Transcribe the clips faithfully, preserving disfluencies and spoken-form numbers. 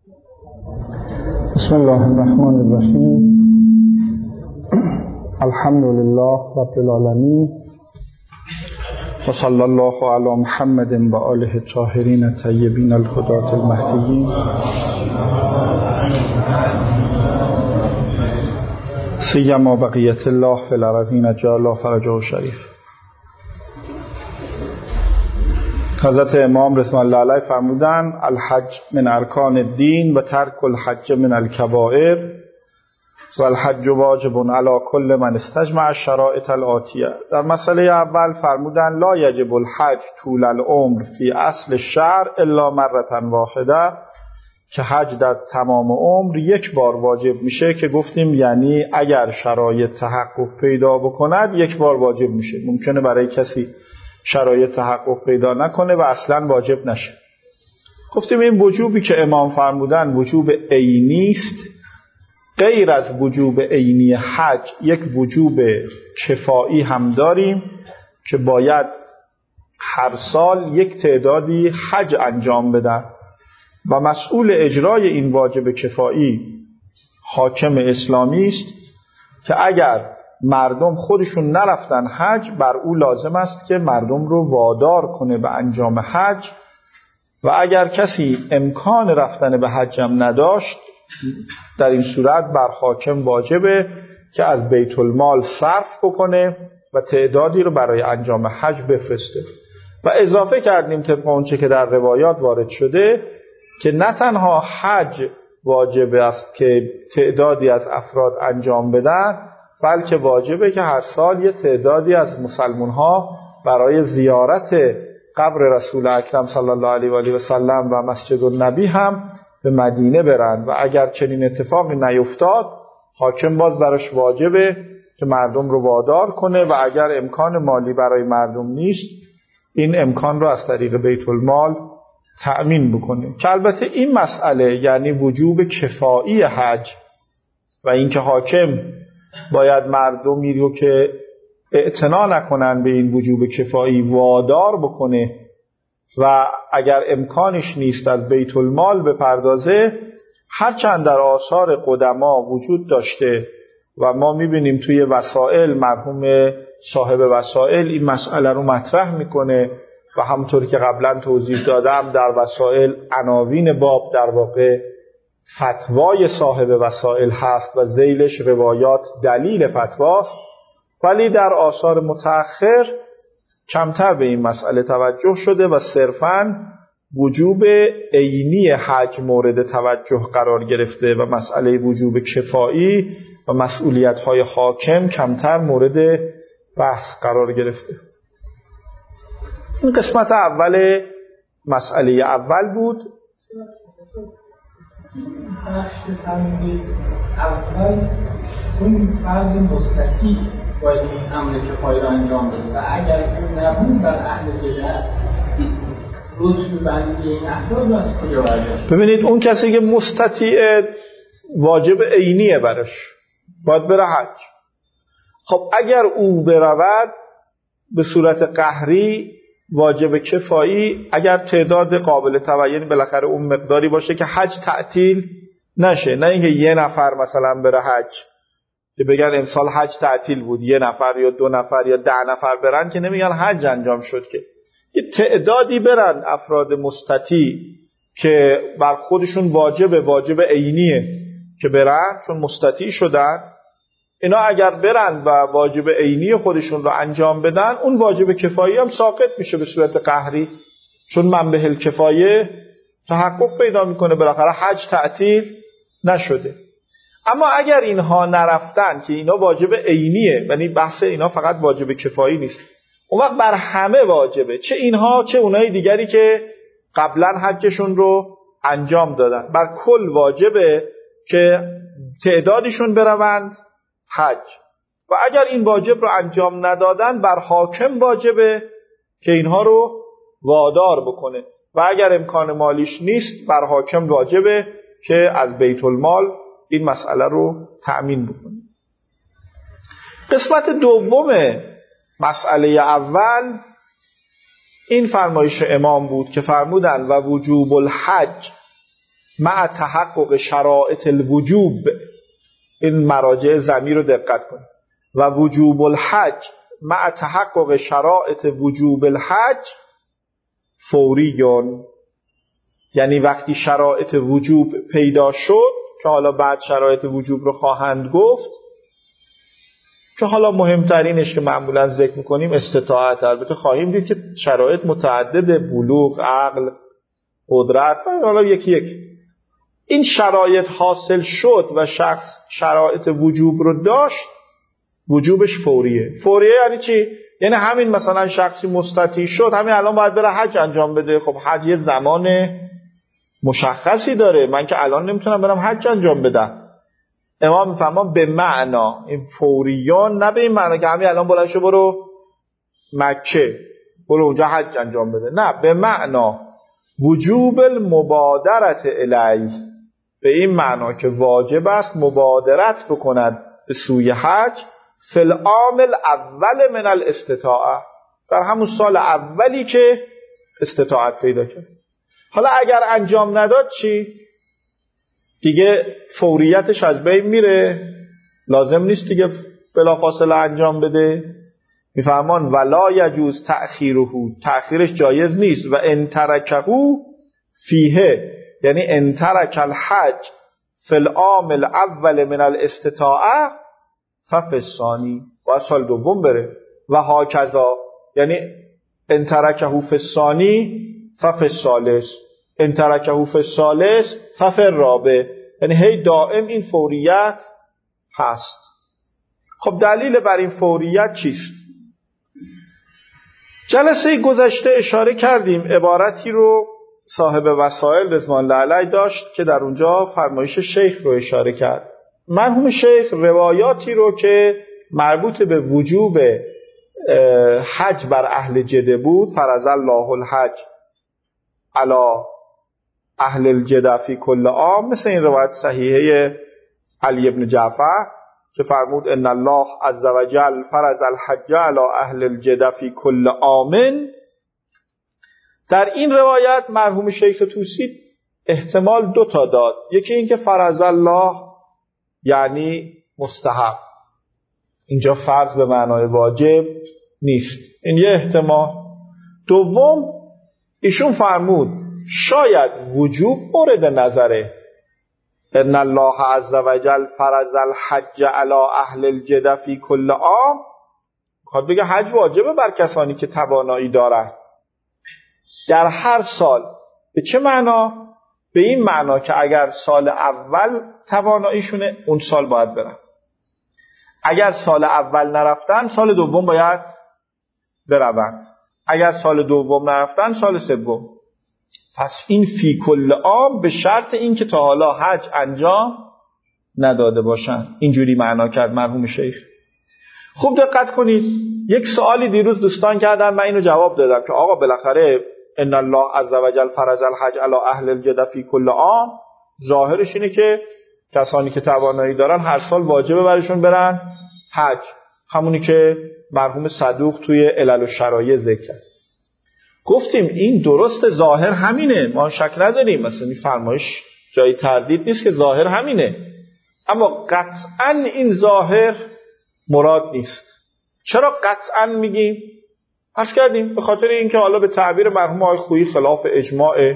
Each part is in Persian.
بسم الله الرحمن الرحیم. الحمد لله رب العالمین و صلی الله علی محمد و آله الطاهرین الطیبین الهداة المهدیین سیما بقیة الله فی الارضین جعل فرجه شریف. حضرت امام رضوان الله علیه فرمودن الحج من ارکان الدین و ترک الحج من الکبائر و الحج واجب علی کل من استجمع الشرائط الآتیه. در مسئله اول فرمودن لا یجب الحج طول العمر فی اصل الشرع الا مرة واحده، که حج در تمام عمر یک بار واجب میشه، که گفتیم یعنی اگر شرایط تحقق پیدا بکند یک بار واجب میشه. ممکنه برای کسی شرایط تحقق پیدا نکنه و اصلا واجب نشه. گفتیم این وجوبی که امام فرمودن وجوب عینی است. غیر از وجوب عینی حج یک وجوب کفایی هم داریم که باید هر سال یک تعدادی حج انجام بدن و مسئول اجرای این واجب کفایی حاکم اسلامی است، که اگر مردم خودشون نرفتن حج، بر او لازم است که مردم رو وادار کنه به انجام حج، و اگر کسی امکان رفتن به حج هم نداشت، در این صورت بر حاکم واجبه که از بیت المال صرف بکنه و تعدادی رو برای انجام حج بفرسته. و اضافه کردیم طبق اونچه که در روایات وارد شده که نه تنها حج واجبه است که تعدادی از افراد انجام بدن، بلکه واجبه که هر سال یه تعدادی از مسلمان ها برای زیارت قبر رسول اکرم صلی الله علیه و آله و سلم و مسجد النبی هم به مدینه برن، و اگر چنین اتفاقی نیفتاد حاکم باز براش واجبه که مردم رو وادار کنه، و اگر امکان مالی برای مردم نیست این امکان رو از طریق بیت المال تأمین بکنه. که البته این مسئله یعنی وجوب کفایی حج و اینکه حاکم باید مردمی رو که اعتنا نکنن به این وجوب کفایی وادار بکنه و اگر امکانش نیست از بیت المال بپردازه، هرچند در آثار قدما وجود داشته و ما میبینیم توی وسائل مرحوم صاحب وسائل این مسئله رو مطرح میکنه و همونطوری که قبلا توضیح دادم در وسائل عناوین باب در واقع فتوای صاحب وسائل هست و ذیلش روایات دلیل فتواست، ولی در آثار متأخر کمتر به این مسئله توجه شده و صرفاً وجوب عینی حج مورد توجه قرار گرفته و مسئله وجوب کفایی و مسئولیت‌های حاکم کمتر مورد بحث قرار گرفته. این قسمت اول مسئله اول بود. بخش فرمودید اول اون فرد مستطیع باید این امر کفایی را انجام بده و اگر اون نبود در اهل جهت رتبه بندی این افراد را از کجا برداشت؟ ببینید اون کسی که مستطیع واجب عینیه براش باید بره حج. خب اگر او برود به صورت قهری واجب کفایی اگر تعداد قابل تبیین بالاخره اون مقداری باشه که حج تعطیل نشه، نه اینکه یه نفر مثلا بره حج که بگن امسال حج تعطیل بود، یه نفر یا دو نفر یا ده نفر برن که نمیگن حج انجام شد، که یه تعدادی برن افراد مستطیع که بر خودشون واجب واجب عینیه که برن چون مستطیع شدن، اینا اگر برن و واجب عینی خودشون رو انجام بدن اون واجب کفایی هم ساقط میشه به صورت قهری، چون منبع الکفایه تحقق پیدا میکنه، بالاخره حج تعطیل نشده. اما اگر اینها نرفتن که اینا واجب عینیه، یعنی بحث اینا فقط واجب کفایی نیست، اون وقت بر همه واجبه، چه اینها چه اونای دیگری که قبلا حجشون رو انجام دادن، بر کل واجبه که تعدادشون بروند حج. و اگر این واجب رو انجام ندادن بر حاکم واجبه که اینها رو وادار بکنه، و اگر امکان مالیش نیست بر حاکم واجبه که از بیت المال این مسئله رو تأمین بکنه. قسمت دوم مسئله اول این فرمایش امام بود که فرمودن و وجوب الحج مع تحقق شرائط الوجوب، این مراجع ضمیر رو دقت کنید، و وجوب الحج مع تحقق شرائط وجوب الحج فوریون، یعنی وقتی شرایط وجوب پیدا شد که حالا بعد شرایط وجوب رو خواهند گفت، که حالا مهمترینش که معمولا ذکر میکنیم استطاعت، البته خواهیم دید که شرایط متعدد، بلوغ، عقل، قدرت، حالا یکی یک این شرایط حاصل شد و شخص شرایط وجوب رو داشت، وجوبش فوریه. فوریه یعنی چی؟ یعنی همین مثلا شخصی مستطیع شد، همین الان باید بره حج انجام بده. خب حج یه زمان مشخصی داره، من که الان نمیتونم برم حج انجام بدم. امام میفهمان به معنا این فوریان، نه به این معنا که همین الان بلند شو برو مکه برو اونجا حج انجام بده، نه، به معنا وجوب المبادرت الیه، به این معنا که واجب است مبادرت بکند به سوی حج فی العام الاول من الاستطاعه، در همون سال اولی که استطاعت پیدا کرد. حالا اگر انجام نداد چی؟ دیگه فوریتش از بین میره، لازم نیست دیگه بلافاصله انجام بده. میفهمان ولا یجوز تأخیره، تأخیرش جایز نیست. و ان ترکه فیه، یعنی ان ترک الحج فی العام الاول من الاستطاعه ففی الثانی، و سال دوم بره. و هاکذا، یعنی ان ترکه فی الثانی ففی الثالث، ان ترکه فی الثالث ففی الرابع، یعنی هی دائم این فوریت هست. خب دلیل بر این فوریت چیست؟ جلسه گذشته اشاره کردیم، عبارتی رو صاحب وسائل رضوان الله علیه داشت که در اونجا فرمایش شیخ رو اشاره کرد. مرحوم شیخ روایاتی رو که مربوط به وجوب حج بر اهل جده بود، فرض الله الحج علی اهل الجده فی کل عام، مثل این روایت صحیحه علی ابن جعفر که فرمود ان الله عز وجل فرض الحج علی اهل الجده فی کل عام. در این روایت مرحوم شیخ طوسی احتمال دو تا داد، یکی این که فرض الله یعنی مستحب، اینجا فرض به معنای واجب نیست، این یه احتمال. دوم ایشون فرمود شاید وجوب مورد نظره، ان الله عز وجل فرض الحج علی اهل الجده فی کل عام، میخواد بگه حج واجبه بر کسانی که توانایی دارند در هر سال. به چه معنا؟ به این معنا که اگر سال اول تواناییشونه اون سال باید برن، اگر سال اول نرفتن سال دوم باید برون، اگر سال دوم نرفتن سال سوم. پس این فی کل عام به شرط این که تا حالا حج انجام نداده باشن. اینجوری معنا کرد مرحوم شیخ. خوب دقت کنید، یک سوالی دیروز دوستان کردن، من اینو جواب دادم که آقا بالاخره ان الله عز وجل فرض الحج علی اهل الجده فی کل عام، ظاهرش اینه که کسانی که توانایی دارن هر سال واجبه برشون برن حج، همونی که مرحوم صدوق توی علل و شرایع ذکر کرد. گفتیم این درست، ظاهر همینه، ما شک نداریم، مثلا این فرمایش جای تردید نیست که ظاهر همینه، اما قطعا این ظاهر مراد نیست. چرا قطعا میگیم؟ عرض کردیم به خاطر اینکه حالا به تعبیر مرحوم آقای خویی خلاف اجماع،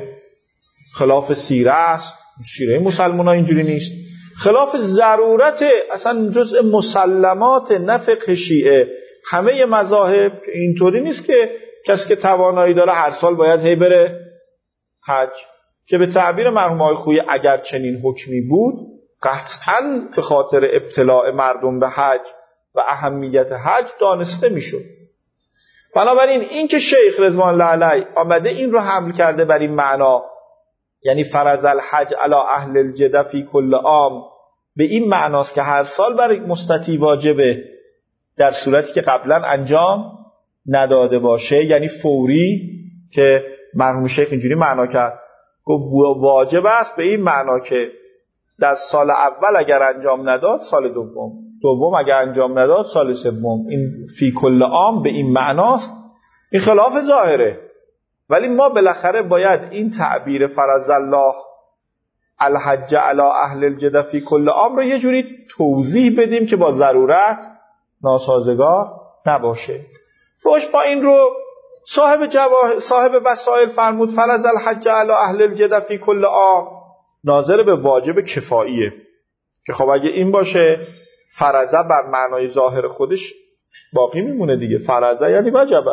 خلاف سیره است، سیره مسلمان ها اینجوری نیست، خلاف ضرورت، اصلا جزء مسلمات نه فقه شیعه، همه مذاهب اینطوری نیست که کسی که توانایی داره هر سال باید هی بره حج، که به تعبیر مرحوم آقای خویی اگر چنین حکمی بود قطعاً به خاطر ابتلاع مردم به حج و اهمیت حج دانسته میشد. بنابراین این که شیخ رضوان الله علیه آمده این رو حمل کرده بر این معنا، یعنی فرض الحج علی اهل الجده فی کل عام، به این معناست که هر سال برای مستطیع واجبه در صورتی که قبلا انجام نداده باشه، یعنی فوری، که مرحوم شیخ اینجوری معنا کرد، گفت واجب است به این معنا که در سال اول اگر انجام نداد سال دوم، دوم اگر انجام نداد سال سوم. این فی کل عام به این معناست، این خلاف ظاهره، ولی ما بالاخره باید این تعبیر فرض الله الحج علی اهل الجد فی کل عام رو یه جوری توضیح بدیم که با ضرورت ناسازگار نباشه. فوش با این رو صاحب جواه صاحب وسائل فرمود فرض الحج علی اهل الجد فی کل عام ناظر به واجب کفاییه که خب اگه این باشه فرضه بر معنای ظاهر خودش باقی میمونه دیگه. فرضه یعنی وجبه.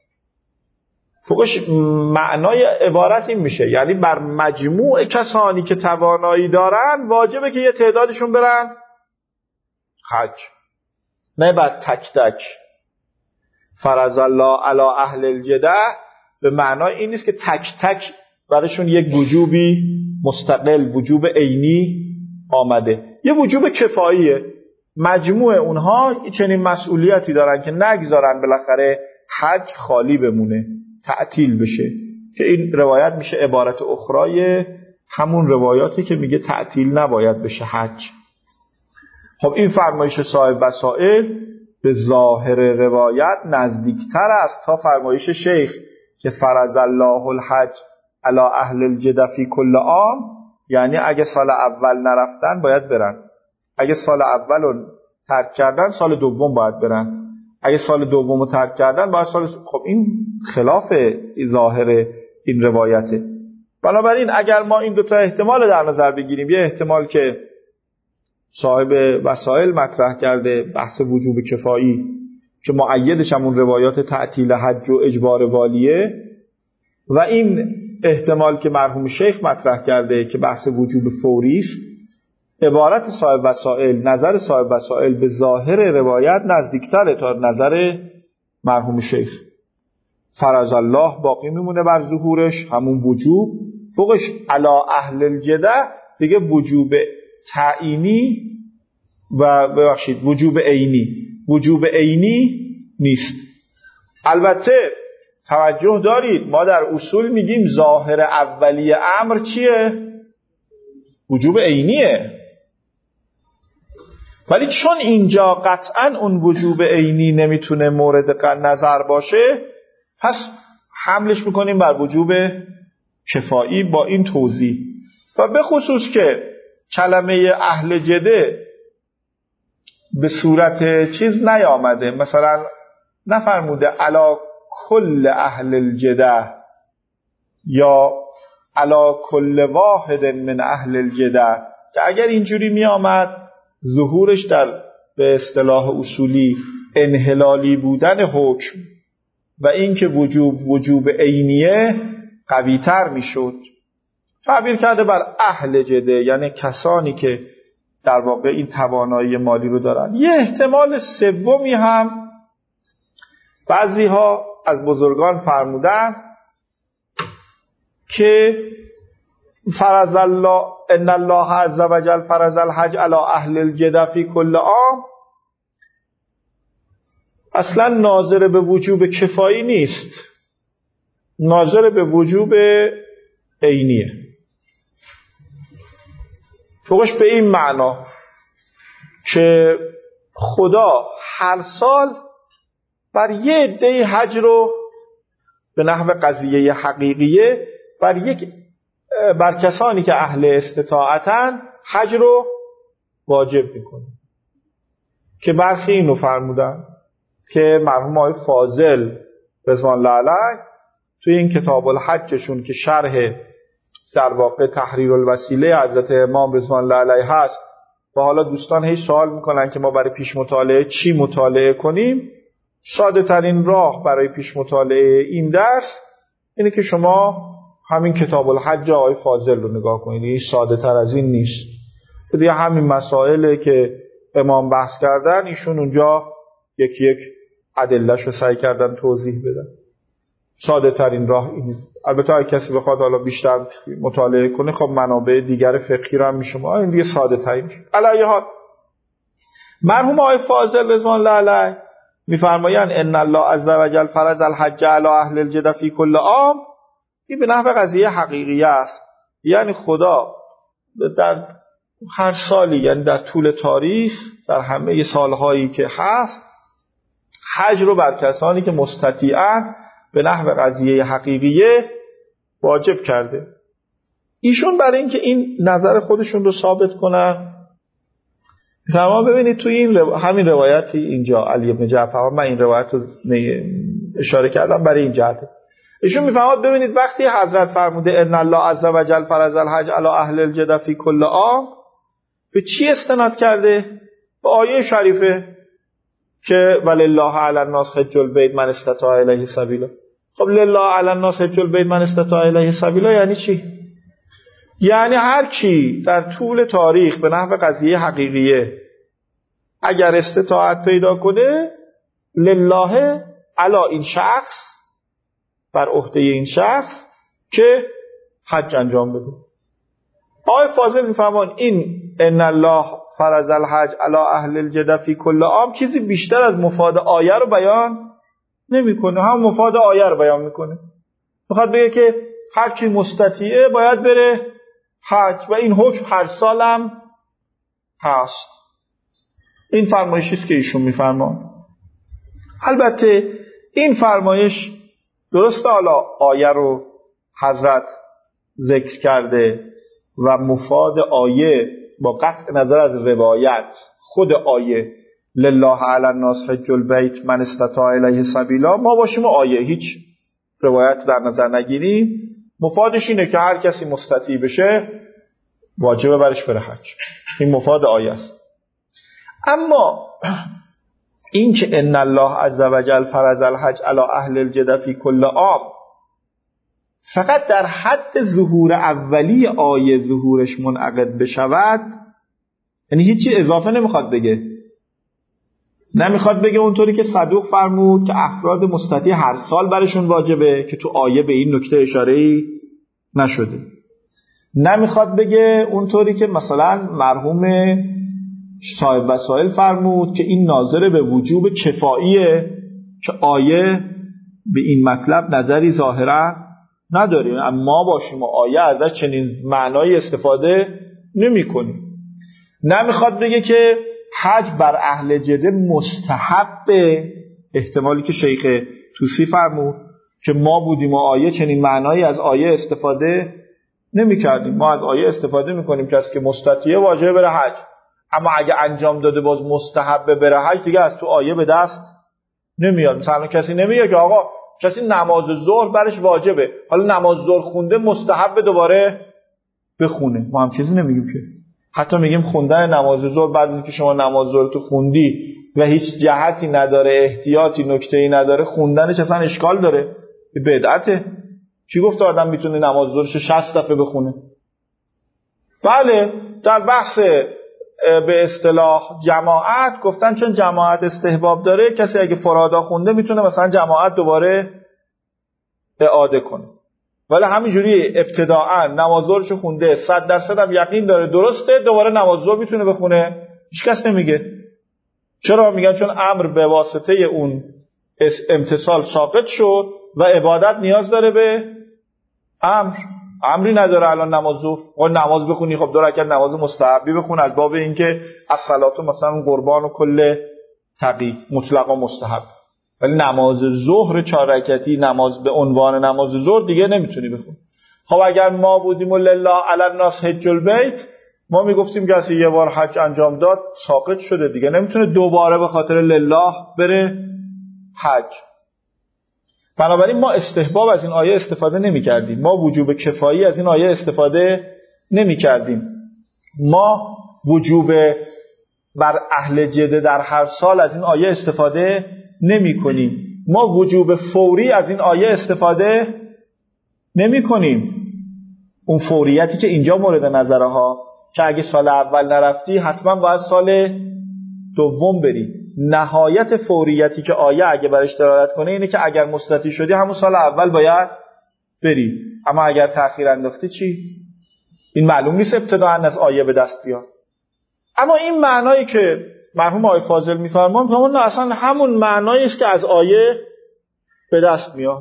فوقش معنای عبارت این میشه یعنی بر مجموع کسانی که توانایی دارن واجبه که یه تعدادشون برن حج، نه بر تک تک. فرض الله علی اهل الجده به معنای این نیست که تک تک براشون یک وجوبی مستقل وجوب عینی آمده، یه وجوب کفاییه. مجموع اونها چنین مسئولیتی دارن که نگذارن بالاخره حج خالی بمونه، تعطیل بشه، که این روایت میشه عبارت اخرای همون روایاتی که میگه تعطیل نباید بشه حج. خب این فرمایش صاحب وسائل به ظاهر روایت نزدیکتر است تا فرمایش شیخ که فرض الله الحج علی اهل الجد فی کل عام، یعنی اگه سال اول نرفتن باید برن، اگه سال اول رو ترک کردن سال دوم باید برن، اگه سال دوم رو ترک کردن باید سال. خب این خلاف ظاهر این روایته. بنابراین اگر ما این دوتا احتمال در نظر بگیریم، یه احتمال که صاحب وسائل مطرح کرده بحث وجوب کفایی که مؤیدش همون روایات تعطیل حج و اجبار والیه، و این احتمال که مرحوم شیخ مطرح کرده که بحث وجوب فوری است، عبارت صاحب وسائل، نظر صاحب وسائل به ظاهر روایت نزدیکتره تا نظر مرحوم شیخ. فرض الله باقی میمونه بر ظهورش همون وجوب، فوقش علی اهل الجده دیگه وجوب تعیینی و ببخشید وجوب عینی وجوب عینی نیست. البته توجه دارید ما در اصول میگیم ظاهر اولی امر چیه؟ وجوب عینیه، ولی چون اینجا قطعا اون وجوب عینی نمیتونه مورد نظر باشه، پس حملش میکنیم بر وجوب کفایی با این توضیح. و به خصوص که کلمه اهل جده به صورت چیز نیامده، مثلا نفرموده علا کل اهل الجده یا علا کل واحد من اهل الجده، که اگر اینجوری می آمد ظهورش در به اصطلاح اصولی انحلالی بودن حکم و اینکه وجوب وجوب عینیه قوی تر می شد. تعبیر کرده بر اهل جده یعنی کسانی که در واقع این توانایی مالی رو دارن. یه احتمال سومی هم بعضی ها از بزرگان فرمودن که فرض الله ان الله عز وجل فرض الحج علی اهل الجده فی کل عام اصلا ناظر به وجوب کفایی نیست، ناظر به وجوب عینیه. فوقش به این معنا که خدا هر سال بر یه عده حج رو به نحو قضیه حقیقیه بر یک بر کسانی که اهل استطاعتن حج رو واجب میکنه، که برخی اینو فرمودن که مرحوم آقای فاضل رضوان الله علیه توی این کتاب الحجشون که شرح در واقع تحریر الوسیله حضرت امام رضوان الله علیه هست و حالا دوستان هی سوال میکنن که ما برای پیش مطالعه چی مطالعه کنیم، ساده ترین راه برای پیش مطالعه این درس اینه که شما همین کتاب الحج آقای فاضل رو نگاه کنید. این ساده تر از این نیست. دیگه همین مسائله که امام بحث کردن ایشون اونجا یکی یک ادله‌اش رو سعی کردن توضیح بدن. ساده ترین راه اینه. البته اگه کسی بخواد حالا بیشتر مطالعه کنه خب منابع دیگر فقهی رو هم میشه، ما این دیگه ساده ترین. علی حال مرحوم آقای فاضل رضوان الله علیه میفرمایند ان الله عز وجل فرض الحج علی اهل الجده فی کل عام، این به نحو قضیه حقیقیه است، یعنی خدا در هر سالی، یعنی در طول تاریخ در همه سالهایی که هست حج رو بر کسانی که مستطیعن به نحو قضیه حقیقیه واجب کرده. ایشون برای اینکه این نظر خودشون رو ثابت کنن، تمام ببینید توی این رو... همین روایتی اینجا علی بن جعفر، من این روایت رو اشاره کردم برای این جهته. ایشون میفهمد ببینید وقتی حضرت فرموده ان الله عز و جل فرض الحج علی اهل الجد فی کل عام، به چی استناد کرده؟ به آیه شریفه که ولله علی الناس حج البیت من استطاع الیه سبیلا. خب لله علی الناس حج البیت من استطاع الیه سبیلا یعنی چی؟ یعنی هر کی در طول تاریخ به نحو قضیه حقیقیه اگر استطاعت پیدا کنه، لله علی این شخص، بر عهده این شخص که حج انجام بده. آقای فاضل میفهمان این ان الله فرض الحج علی اهل الجد فی کل عام چیزی بیشتر از مفاد آیه رو بیان نمیکنه، هم مفاد آیه رو بیان میکنه. میخواد بگه که هر کی مستطیعه باید بره حج و این حکم هر سالم هست. این فرمایشی است که ایشون میفرمان. البته این فرمایش درسته، حالا آیه رو حضرت ذکر کرده و مفاد آیه با قطع نظر از روایت خود آیه لله علی الناس حج البیت من استطاع الیه سبیلا، ما باشیم و آیه هیچ روایت در نظر نگیریم، مفادش اینه که هر کسی مستطیع بشه واجبه برش بره حج. این مفاد آیه است. اما این که ان الله عز و جل فرض الحج علی اهل الجد فی کل عام فقط در حد ظهور اولی آیه ظهورش منعقد بشود، یعنی هیچی اضافه نمیخواد بگه، نمیخواد بگه اونطوری که صدوق فرمود که افراد مستطیع هر سال برشون واجبه که تو آیه به این نکته اشاره‌ای نشده، نمیخواد بگه اونطوری که مثلا مرحوم صاحب وسائل فرمود که این ناظر به وجوب کفاییه که آیه به این مطلب نظری ظاهرا نداریم، اما باشیم و آیه ازش چنین معنایی استفاده نمی کنیم. نمیخواد بگه که حج بر اهل جده مستحبه، احتمالی که شیخ توسی فرمود که ما بودیم و آیه چنین معنایی از آیه استفاده نمی کردیم. ما از آیه استفاده می کنیم کسی که مستطیعه واجبه بره حج، اما اگه انجام داده باز مستحبه بره حج دیگه از تو آیه به دست نمیاد. مثلا کسی نمیگه که آقا کسی نماز ظهر برش واجبه، حالا نماز ظهر خونده مستحب دوباره بخونه، ما هم چیزی نمیگیم که. حتی میگیم خوندن نماز ظهر بعد از اینکه شما نماز ظهر تو خوندی و هیچ جهتی نداره، احتیاطی نکته‌ای نداره، خوندنش اصلا اشکال داره، بدعته. کی گفت آدم میتونه نماز ظهرش شصت دفعه بخونه؟ بله در بحث به اصطلاح جماعت گفتن چون جماعت استحباب داره، کسی اگه فرادا خونده میتونه مثلا جماعت دوباره اعاده کنه، ولی همینجوری ابتداعا نماز ظهرش خونده صد درصد هم یقین داره درسته، دوباره نماز ظهر میتونه بخونه، هیچ کس نمیگه. چرا میگن؟ چون امر به واسطه اون امتثال ساقط شد و عبادت نیاز داره به امر. امری نداره الان نماز ظهر و نماز بخونی، خب دو رکعت نماز مستحبی بخون از باب اینکه الصلات مثلا قربان و کل تقی مطلقا مستحب، ولی نماز ظهر چهار رکعتی نماز به عنوان نماز ظهر دیگه نمیتونی بخون. خب اگر ما بودیم و لله علی الناس حج البیت، ما میگفتیم کسی یه بار حج انجام داد ساقط شده دیگه، نمیتونه دوباره به خاطر لله بره حج. بنابراین ما استحباب از این آیه استفاده نمی کردیم، ما وجوب کفایی از این آیه استفاده نمی کردیم، ما وجوب بر اهل جده در هر سال از این آیه استفاده نمی کنیم، ما وجوب فوری از این آیه استفاده نمی کنیم. اون فوریتی که اینجا مورد نظره ها که اگه سال اول نرفتی حتما باید سال دوم بری، نهایت فوریتی که آیه اگه برش دلالت کنه اینه که اگر مستطیع شدی همون سال اول باید بری، اما اگر تأخیر انداختی چی؟ این معلوم نیست ابتداءً از آیه به دست بیاد. اما این معنایی که مرحوم آقای فاضل می‌فرمان می‌فرمان اصلا همون معنایی است که از آیه به دست میاد،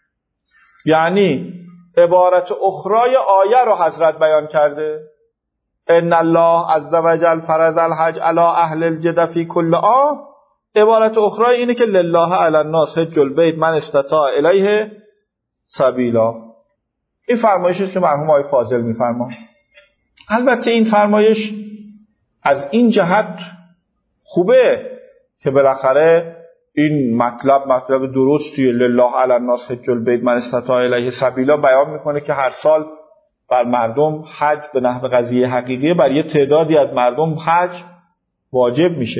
یعنی عبارت اخرای آیه رو حضرت بیان کرده ان الله عز و جل فرض الحج علی اهل الجد فی کل عام، عبارت اخرای اینه که لله علی الناس حج البیت من استطاع الیه سبیلا. این فرمایشی است که مرحوم آقای فاضل می‌فرما. البته این فرمایش از این جهت خوبه که بالاخره این مطلب مطلب درستیه، لله علی الناس حج البیت من استطاع الیه سبیلا، بیان میکنه که هر سال بر مردم حج به نحو قضیه حقیقیه، بر یه تعدادی از مردم حج واجب میشه.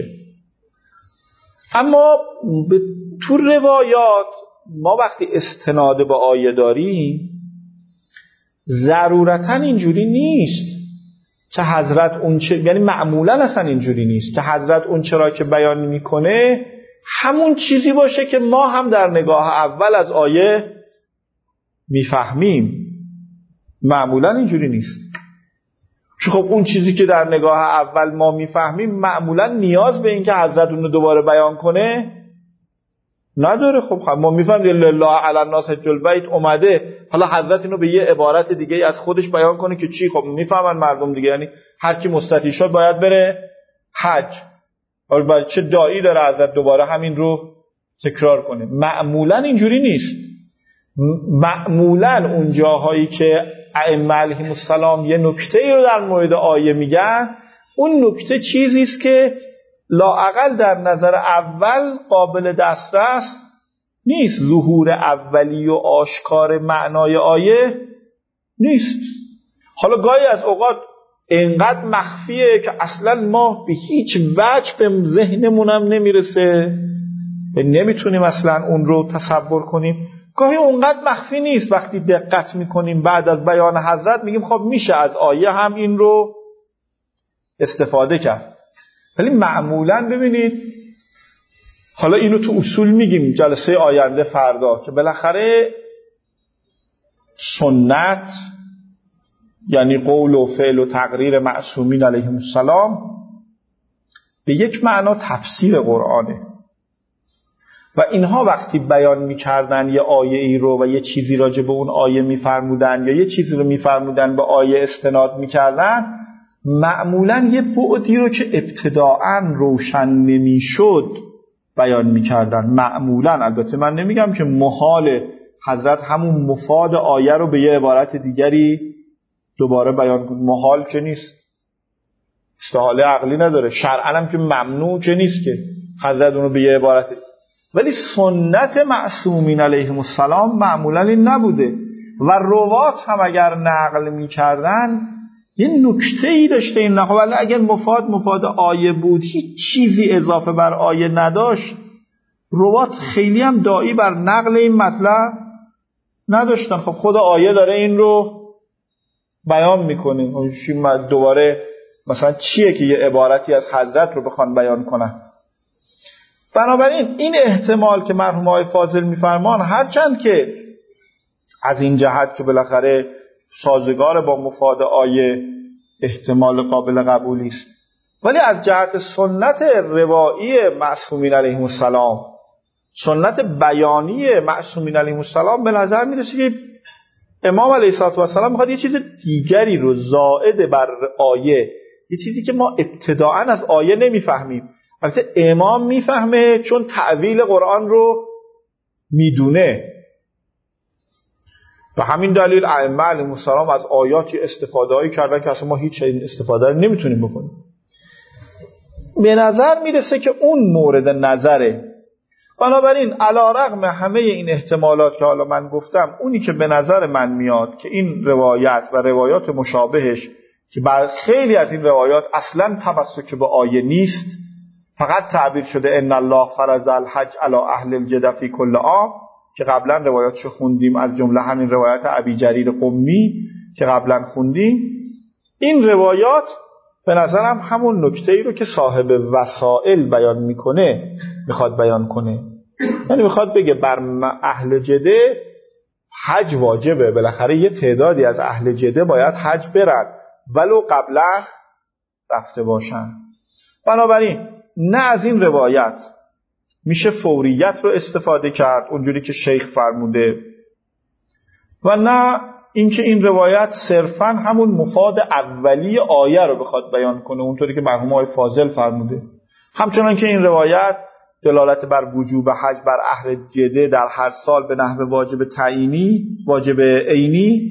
اما به تو روایات ما وقتی استناد به آیه داریم ضرورتاً اینجوری نیست که حضرت اون چه، یعنی معمولاً اصلا اینجوری نیست که حضرت اون چرا که بیان میکنه همون چیزی باشه که ما هم در نگاه اول از آیه میفهمیم. معمولاً اینجوری نیست، چون خب اون چیزی که در نگاه اول ما میفهمیم معمولاً نیاز به این که حضرت اون رو دوباره بیان کنه نداره. خب ما میفهمیم لله علی الناس حج البیت اومده، حالا حضرت اینو به یه عبارت دیگه از خودش بیان کنه که چی؟ خب میفهمن مردم دیگه، یعنی هر کی مستطیع شد باید بره حج. حالا چه داعی داره حضرت دوباره همین رو تکرار کنه؟ معمولا اینجوری نیست. معمولا اون جاهایی که ائمه علیهم السلام یه نکته رو در مورد آیه میگن، اون نکته چیزی است که لااقل در نظر اول قابل دسترس نیست، ظهور اولی و آشکار معنای آیه نیست. حالا گاهی از اوقات اینقدر مخفیه که اصلا ما به هیچ وجه به ذهنمون هم نمیرسه، نمیتونیم اصلا اون رو تصور کنیم. گاهی اونقدر مخفی نیست، وقتی دقت میکنیم بعد از بیان حضرت میگیم خب میشه از آیه هم این رو استفاده کرد. ولی معمولا ببینید، حالا اینو تو اصول میگیم جلسه آینده فردا، که بالاخره سنت یعنی قول و فعل و تقریر معصومین علیهم السلام به یک معنا تفسیر قرآنه و اینها وقتی بیان میکردن یه آیه ای رو و یه چیزی راجع به اون آیه میفرمودن یا یه چیزی رو میفرمودن به آیه استناد میکردن، معمولاً یه بعدی رو که ابتداعاً روشن نمیشد بیان میکردن. معمولاً، البته من نمیگم که محال حضرت همون مفاد آیه رو به یه عبارت دیگری دوباره بیان کنه، محال که نیست، استحاله عقلی نداره، شرعاً هم که ممنوع که نیست که حضرت اون رو به یه عبارت. ولی سنت معصومین علیهم السلام معمولاً این نبوده و روات هم اگر نقل میکردن یه نکته‌ای داشته این نقل، ولی اگر مفاد مفاد آیه بود، هیچ چیزی اضافه بر آیه نداشت، روات خیلی هم داعی بر نقل این مطلب نداشتن. خب خود آیه داره این رو بیان میکنه، دوباره مثلا چیه که یه عبارتی از حضرت رو بخوان بیان کنن. بنابراین این احتمال که مرحوم آقای فاضل میفرمان، هرچند که از این جهت که بالاخره سازگار با مفاد آیه احتمال قابل قبولی است، ولی از جهت سنت روایی معصومین علیهم السلام، سنت بیانی معصومین علیهم السلام، به نظر میرسه که امام علیه السلام میخواد یه چیز دیگری رو زائد بر آیه، یه چیزی که ما ابتداعاً از آیه نمیفهمیم، البته امام میفهمه چون تعویل قرآن رو میدونه. به همین دلیل ائمه علیهم السلام از آیاتی استفاده‌ای کردن که اصلا ما هیچ این استفاده رو نمیتونیم بکنیم. به نظر میرسه که اون مورد نظره. بنابراین علی‌رغم همه این احتمالات که حالا من گفتم، اونی که به نظر من میاد که این روایت و روایات مشابهش که بر خیلی از این روایات اصلا تمسک به آیه نیست، فقط تعبیر شده ان الله فرض الحج علی اهل الجدة فی کل عام، که قبلا روایاتشو خوندیم، از جمله همین روایت ابی جریر قمی که قبلا خوندیم. این روایات به نظرم همون نکته‌ای رو که صاحب وسائل بیان میکنه میخواد بیان کنه، یعنی میخواد بگه بر اهل جده حج واجبه، بالاخره یه تعدادی از اهل جده باید حج برن ولو قبلا رفته باشن. بنابراین نه از این روایت میشه فوریت رو استفاده کرد اونجوری که شیخ فرموده، و نه اینکه این روایت صرفاً همون مفاد اولی آیه رو بخواد بیان کنه اونطوری که مرحوم آقای فاضل فرموده. همچنان که این روایت دلالت بر وجوب حج بر اهل جده در هر سال به نحو واجب تعیینی، واجب عینی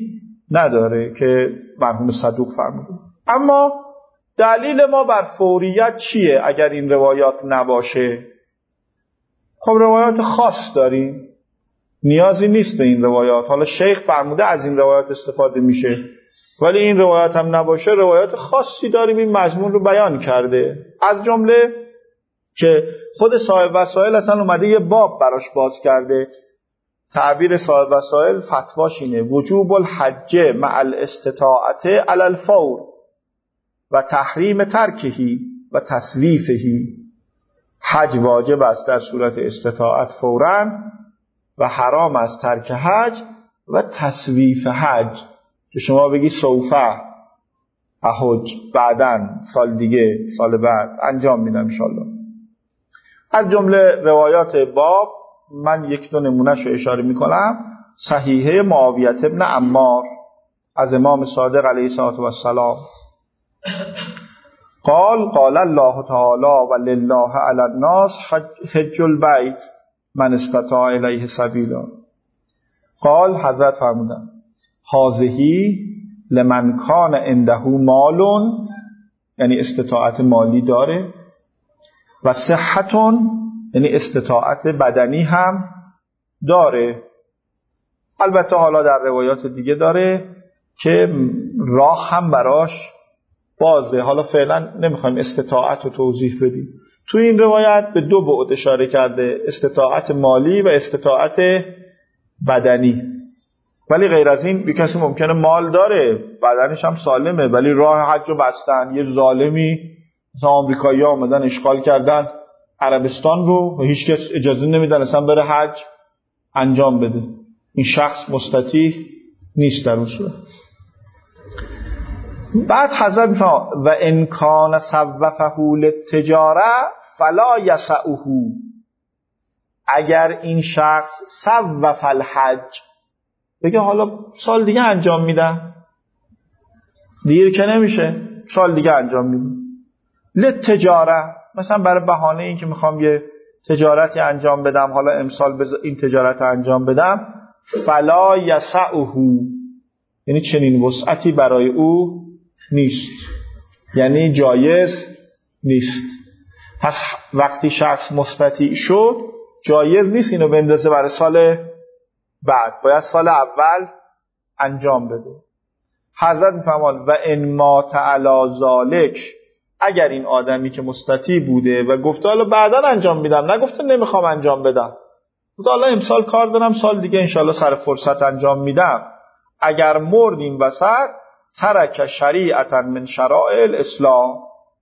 نداره که مرحوم صدوق فرموده. اما دلیل ما بر فوریت چیه اگر این روایات نباشه؟ خب روایات خاص داریم، نیازی نیست به این روایات. حالا شیخ فرموده از این روایات استفاده میشه، ولی این روایات هم نباشه روایات خاصی داریم این مضمون رو بیان کرده. از جمله که خود صاحب وسائل اصلا اومده یه باب براش باز کرده. تعبیر صاحب وسائل فتواش اینه: وجوب الحج مع الاستطاعت علی الفور و تحریم ترکهی و تسویفهی. حج واجب است در صورت استطاعت فوراً و حرام است ترک حج و تسویف حج، که شما بگی سوفه احج بعداً، سال دیگه، سال بعد انجام میدم انشالله. از جمله روایات باب من یک دو نمونهشو اشاره میکنم. صحیحه معاویه ابن عمار از امام صادق علیه السلام قال قال الله تعالی و لله علی الناس حج البیت من استطاع الیه سبیلا. قال حضرت فرمودن هذه لمن کان عنده مال، یعنی استطاعت مالی داره، و صحتون، یعنی استطاعت بدنی هم داره. البته حالا در روایات دیگه داره که راه هم براش بازه. حالا فعلا نمیخوایم استطاعت رو توضیح بدیم. تو این روایت به دو بعد اشاره کرده: استطاعت مالی و استطاعت بدنی. ولی غیر از این، یک کسی ممکنه مال داره، بدنش هم سالمه، ولی راه حج رو بستن. یه ظالمی مثلا آمریکایی ها آمدن اشغال کردن عربستان رو و هیچ کس اجازه نمیدن اصلا بره حج انجام بده. این شخص مستطیع نیست در اون صورت. بعد حضرت میفرماید و ان کان صوفه للتجاره فلا یسعه. اگر این شخص صوف الحج، بگه حالا سال دیگه انجام میدم، دیر که نمیشه، سال دیگه انجام میدم، للتجاره، مثلا برای بهانه این که میخوام یه تجارتی انجام بدم، حالا امسال بذار این تجارت انجام بدم، فلا یسعه، یعنی چنین وسعتی برای او نیست، یعنی جایز نیست. پس وقتی شخص مستطیع شد جایز نیست اینو بندازه برای سال بعد، باید سال اول انجام بده. حضرت میفرمان و ان مات علی ذالک، اگر این آدمی که مستطیع بوده و گفته حالا بعدا انجام میدم، نگفته نمیخوام انجام بدم، گفته حالا امسال کار دارم سال دیگه انشالله سر فرصت انجام میدم، اگر مرد این وسط، ترک شریعتا من شرائع الاسلام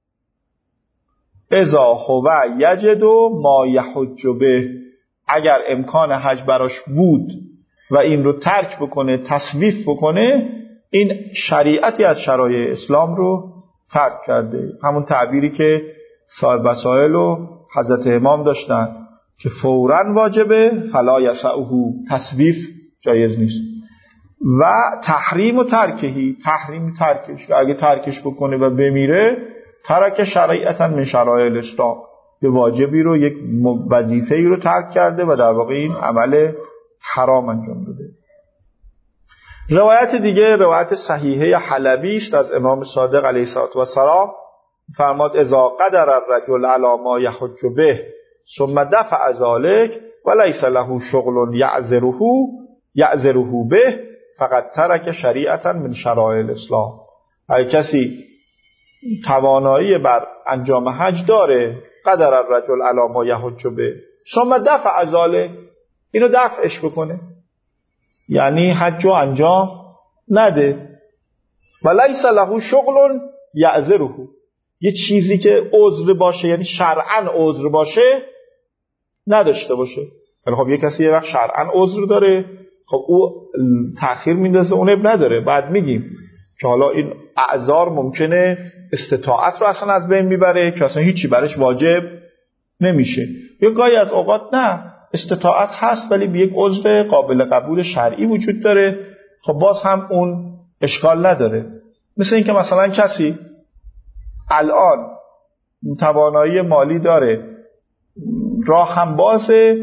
اذا هو یجد ما یحج به. اگر امکان حج براش بود و این رو ترک بکنه، تصویف بکنه، این شریعتی از شرایع اسلام رو ترک کرده. همون تعبیری که صاحب وسائل و حضرت امام داشتن که فوراً واجبه، فلا یسعه، تصویف جایز نیست. و تحریم و ترکهی، تحریم ترکش، که اگه ترکش بکنه و بمیره، ترک شریعتا من شرائع الاسلام، یه واجبی رو، یک وظیفه‌ای رو ترک کرده و در واقع این عمل حرام انجام داده. روایت دیگه روایت صحیحه حلبی است از امام صادق علیه السلام، فرماد اذا قدر الرجل علی ما یحج به ثم دفع ذلک وليس له شغل یعذره یعذره به فقط ترک شریعتا من شرائع الاسلام. اگه کسی توانایی بر انجام حج داره، قدر الرجل علی ما یحج به ثم دفع ذلک، اینو دفعش بکنه، یعنی حج رو انجام نده. ولیس له شغل یعذره، یه چیزی که عذر باشه، یعنی شرعاً عذر باشه، نداشته باشه. ولی خب یه کسی یه وقت شرعاً عذر داره، خب او تأخیر میندازه، اون اب نداره. بعد میگیم که حالا این اعذار ممکنه استطاعت رو اصلا از بین میبره که اصلا هیچی برش واجب نمیشه. یا گاهی از اوقات نه، استطاعت هست ولی به یک عذر قابل قبول شرعی وجود داره، خب باز هم اون اشکال نداره. مثل این که مثلا کسی الان توانایی مالی داره، راه هم بازه،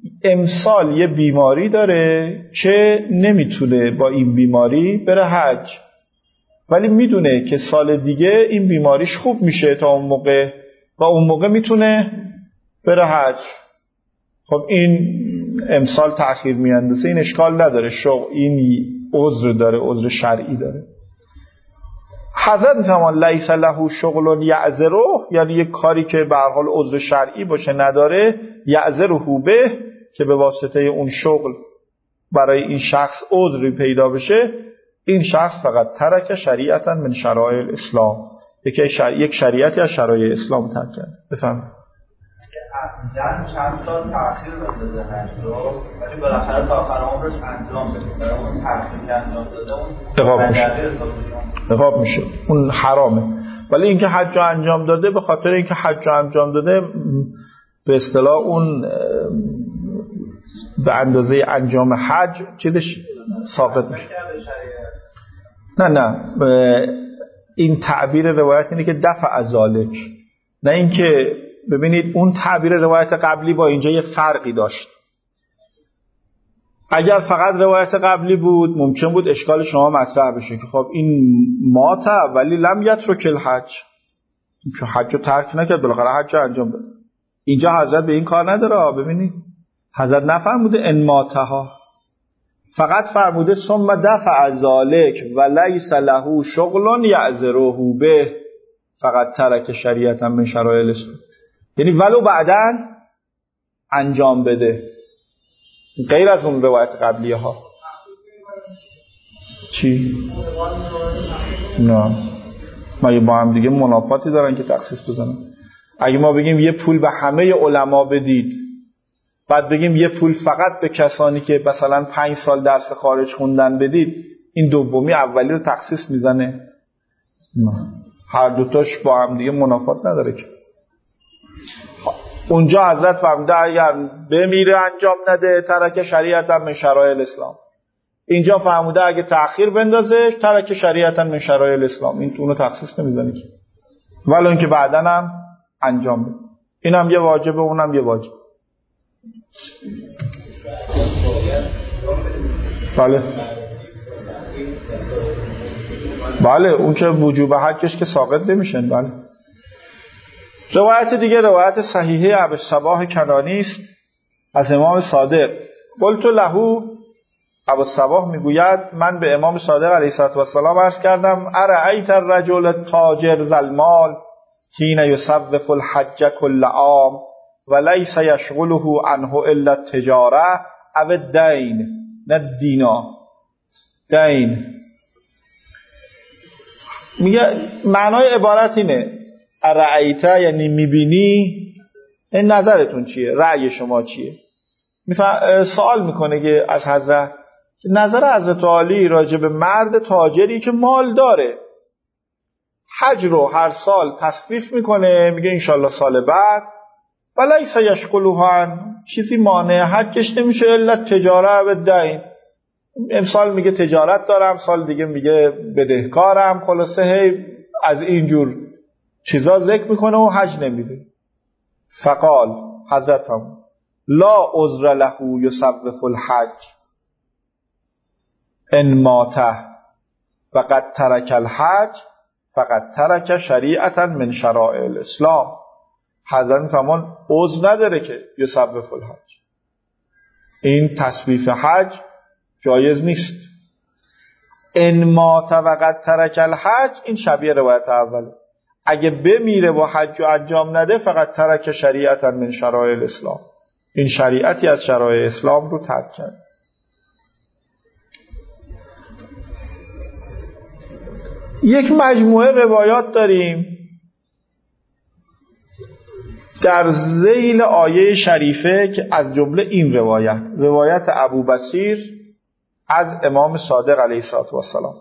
امسال یه بیماری داره که نمیتونه با این بیماری بره حج، ولی میدونه که سال دیگه این بیماریش خوب میشه تا اون موقع و اون موقع میتونه بره حج. خب این امسال تأخیر میاندازه، این اشکال نداره، شغل این عذر داره، عذر شرعی داره. حضرت میفرمان لیس له شغل یعذره، یعنی یک کاری که به هر حال عذر شرعی باشه نداره، یعذره به، که به واسطه اون شغل برای این شخص عذری پیدا بشه، این شخص فقط ترک شریعتا من شرایع الاسلام، یک شر... یک شریعتی از شرایع اسلام ترک کرد. بفهم یعنی چند سال تأخیر بندازه حج رو، ولی بالاخره تا آخر عمرش انجام بده، برای اون تأخیر که انجام داده اون عقاب میشه، عقاب میشه، اون حرامه. ولی اینکه حج رو انجام داده به خاطر اینکه حج رو انجام داده به اصطلاح اون به اندازه انجام حج چیزش ساقط میشه. نه نه این تعبیر روایت اینه که دفع از ذالک، نه اینکه ببینید اون تعبیر روایت قبلی با اینجا یه فرقی داشت. اگر فقط روایت قبلی بود ممکن بود اشکال شما مطرح بشه که خب این مات ولی لم یترک الحج، چون حج رو ترک نکرد، بالاخره حج رو انجام داد. اینجا حضرت به این کار نداره. ببینید حضرت نفرموده ان ماتها، فقط فرموده ثم دفع از ذالک و لیس له شغل یعذره به، فقط ترک شریعتا من شرایع الاسلام، یعنی ولو بعداً انجام بده، غیر از اون روایت قبلیه ها. چی؟ نه ما با هم دیگه منافاتی دارن که تخصیص بزنن. اگه ما بگیم یه پول به همه علما بدید، بعد بگیم یه پول فقط به کسانی که مثلا پنج سال درس خارج خوندن بدید، این دومی اولی رو تخصیص میزنه؟ نه، هر دوتاش با هم دیگه منافات نداره که. اونجا حضرت فرموده اگر بمیره انجام نده ترک شریعتا من شرایع الاسلام، اینجا فرموده اگه تأخیر بندازه ترک شریعتا من شرایع الاسلام، این تو اونو تخصیص نمیزنه که، ولی اینکه بعداً هم انجام بده. اینم یه واجبه اونم یه واجب. بله بله اون که وجوب حجش که ساقط نمیشن. بله. روایت دیگه روایت صحیحه ابو الصباح کنانی است از امام صادق. قلت له، ابو الصباح میگوید من به امام صادق علیه السلام عرض کردم ارأیت الرجل التاجر ذا المال حین یصوف الحج كل عام ولیس یشغله عنه الا التجاره او الدین، نه دینا، دین. میگه معنای عبارت اینه ارأیت یعنی میبینی، این نظرتون چیه، رأی شما چیه. سوال میکنه که از حضرت نظر حضرت عالی راجع به مرد تاجری که مال داره، حج رو هر سال تصفیف میکنه، میگه انشالله سال بعد، ولیس یشغله عن، چیزی مانع حجش نمیشه الا تجاره و دین. امسال میگه تجارت دارم، سال دیگه میگه بدهکارم، خلاصه هی از اینجور چیزا ذکر میکنه و حج نمیده. فقال حضرت هم لا عذر له یصوف الحج ان ماته وقد ترک الحج فقط ترک شریعتا من شرائع الاسلام. حضرت فرمان عذر نداره که یصوف الحج، این تصویف حج جایز نیست. ان مات وقد ترک الحج، این شبیه روایت اوله، اگه بمیره و حج رو انجام نده فقط ترک شریعتا من شرائع الاسلام، این شریعتی از شرایع اسلام رو ترک کرد. یک مجموعه روایات داریم در ذیل آیه شریفه که از جمله این روایت، روایت ابو بصیر از امام صادق علیه السلام.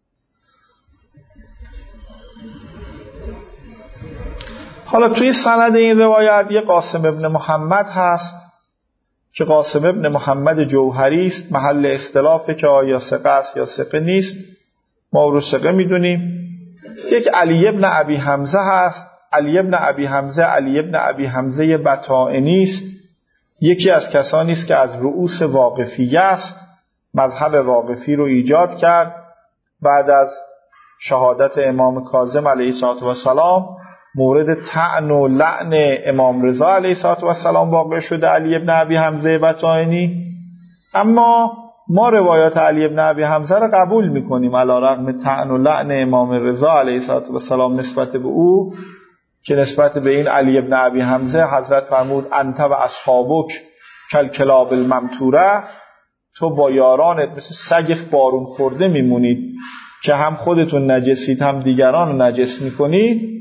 حالا توی سند این روایت یه قاسم ابن محمد هست که قاسم ابن محمد جوهری است، محل اختلافه که آیا ثقه است یا ثقه نیست، ما رو ثقه میدونیم. یک علی ابن ابی حمزه هست، علی ابن ابی حمزه علی ابن ابی حمزه بطائنی است یکی از کسانی است که از رؤوس واقفیه است، مذهب واقفی رو ایجاد کرد. بعد از شهادت امام کاظم علیه السلام مورد طعن و لعن امام رضا علیه السلام واقع شده علی بن ابی حمزه بطائنی. اما ما روایات علی بن ابی حمزه را قبول میکنیم علی رغم طعن و لعن امام رضا علیه السلام نسبت به او، که نسبت به این علی بن ابی حمزه حضرت فرمود انت و اصحابک کالکلاب الممتوره، تو با یارانت مثل سگ بارون خورده میمونید که هم خودتون نجسید هم دیگران رو نجس میکنید.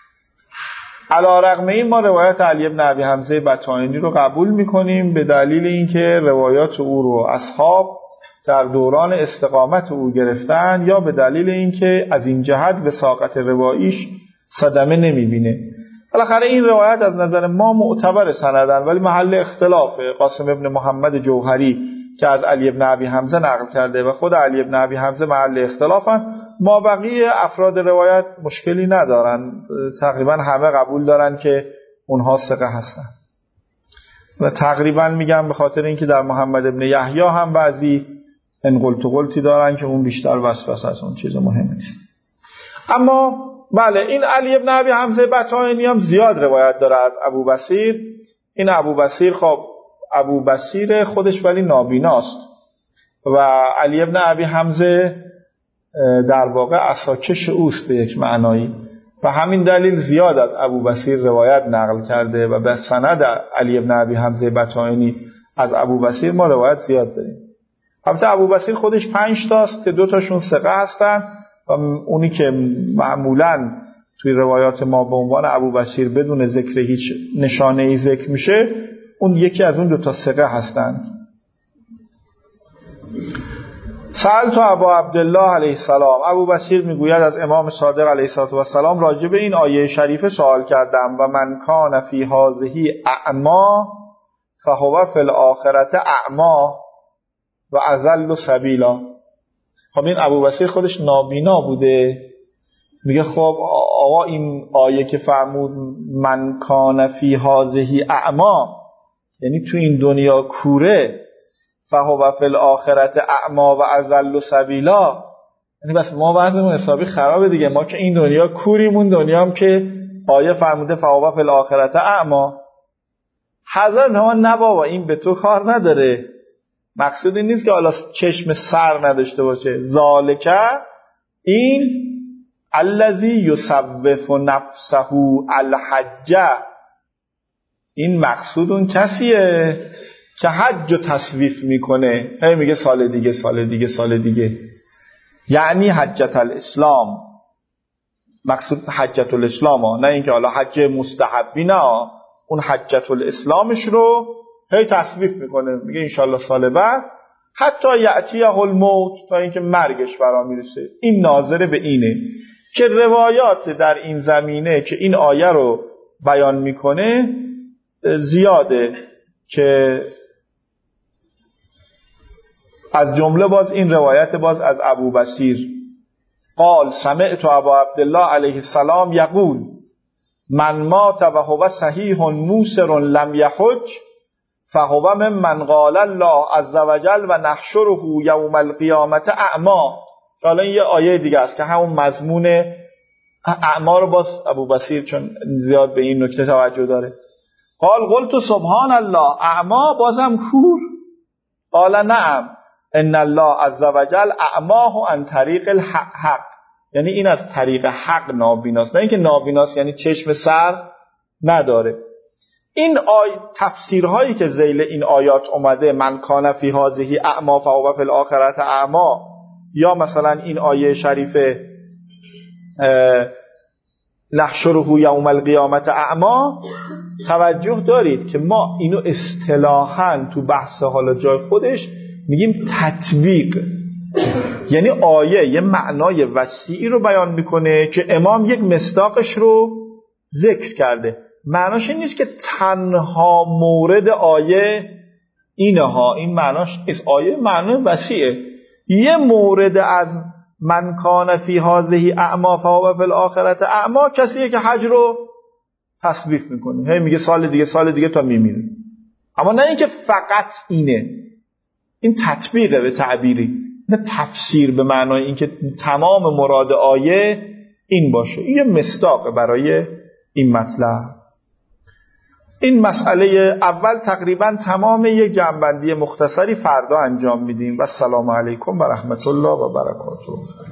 علی رغم این ما روایت علی بن ابی حمزه بطائنی رو قبول میکنیم به دلیل اینکه روایات او رو اصحاب در دوران استقامت او گرفتن، یا به دلیل اینکه از این جهت وثاقت رواییش صدمه نمیبینه. بالاخره این روایت از نظر ما معتبر سندن، ولی محل اختلافه. قاسم ابن محمد جوهری که از علی بن ابی حمزه نقل کرده و خود علی بن ابی حمزه محل اختلافن. ما بقیه افراد روایت مشکلی ندارن، تقریبا همه قبول دارن که اونها ثقه هستن. و تقریبا میگم به خاطر اینکه در محمد ابن یحیی هم بعضی انقلت و قلتی دارن که اون بیشتر وسوسه است، اون چیز مهمی نیست. اما بله، این علی بن ابی حمزه بطائنی هم زیاد روایت داره از ابو بصیر. این ابو بصیر خب ابو بصیر خودش ولی نابیناست و علی بن ابی حمزه در واقع عصاکش اوست به یک معنایی، و همین دلیل زیاد از ابو بصیر روایت نقل کرده و به سند علی بن ابی حمزه بطائنی از ابو بصیر ما روایت زیاد داریم. البته ابو بصیر خودش پنج تاست که دو تاشون ثقه هستن و اونی که معمولاً توی روایات ما به عنوان ابو بصیر بدون ذکر هیچ نشانه‌ای ذکر میشه، اون یکی از اون دو تا ثقه هستند. سألت ابا عبدالله علیه السلام، ابو بصیر میگوید از امام صادق علیه السلام راجع به این آیه شریفه سوال کردم و من کان فی هذه اعما فهو فی الاخرة اعما و اضل سبیلا. خب این ابو بصیر خودش نابینا بوده، میگه خب آقا این آیه که فرمود من کان فی هذه اعما، یعنی تو این دنیا کوره، فهو فی الاخرة اعما و اضل سبیلا، یعنی بس ما وضعمون حسابی خرابه دیگه. ما که این دنیا کوریم، اون دنیا هم که آیه فرموده فهو فی الاخرة اعما. حضرت ما نه بابا، این به تو کار نداره. مقصود این نیست که حالا چشم سر نداشته باشه. ذالکه، این الذی یصوف نفسه الحج، این مقصود اون کسیه که حج رو تصویف میکنه، هی میگه سال دیگه سال دیگه سال دیگه، یعنی حجت الاسلام. مقصود حجت الاسلام ها، نه اینکه حالا حج مستحبی، نه، اون حجت الاسلامش رو هی تصویف میکنه، میگه انشالله سال بعد، حتی یأتیه الموت، تا اینکه مرگش فرا میرسه. این ناظر به اینه که روایات در این زمینه که این آیه رو بیان میکنه زیاده، که از جمله باز این روایت باز از ابو بصیر قال سمعت ابا عبدالله علیه السلام یقول من مات و هو صحیح موسر لم یحج فهو ممن قال الله عز وجل و نحشره یوم القیامت اعما. حالا این یه آیه دیگه است که همون مضمون اعما رو باز ابو بصیر چون زیاد به این نکته توجه داره. قال قلت سبحان الله اعما، بازم کور؟ قال نعم ان الله عز وجل اعماه عن طریق الحق، یعنی این از طریق حق نابیناست، نه اینکه نابیناست یعنی چشم سر نداره. این آی تفسیرهایی که ذیل این آیات اومده، من کان فی هذه اعما فهو فی الاخرة اعما، یا مثلا این آیه شریفه نحشره یوم القیامت اعما، توجه دارید که ما اینو اصطلاحاً تو بحث حالا جای خودش میگیم تطبیق، یعنی آیه یه معنای وسیعی رو بیان میکنه که امام یک مصداقش رو ذکر کرده. معناش این نیست که تنها مورد آیه اینه ها، این معناش نیست. آیه معنای وسیعه. یه مورد از من کان فی هذه اعما فهو فی الاخرة اعما کسیه که حج رو تصویف میکنه، هی میگه سال دیگه سال دیگه تا میمیره. اما نه اینکه فقط اینه، این تطبیقه به تعبیری، نه تفسیر به معنای اینکه تمام مراد آیه این باشه. این یه مصداق برای این مطلب. این مسئله اول تقریبا تمام یک جمع‌بندی مختصری فردا انجام میدیم و السلام علیکم و رحمت الله و برکاته.